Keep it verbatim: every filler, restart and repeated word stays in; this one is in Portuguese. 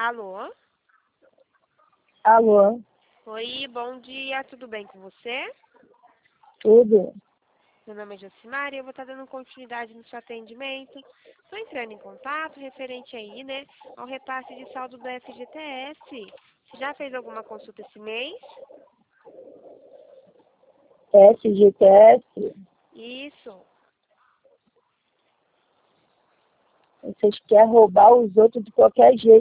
Alô? Alô? Oi, bom dia, tudo bem com você? Tudo? Meu nome é Jocimara e eu vou estar dando continuidade no seu atendimento. Estou entrando em contato referente aí, né, ao repasse de saldo do F G T S. Você já fez alguma consulta esse mês? F G T S? Isso. Vocês querem roubar os outros de qualquer jeito.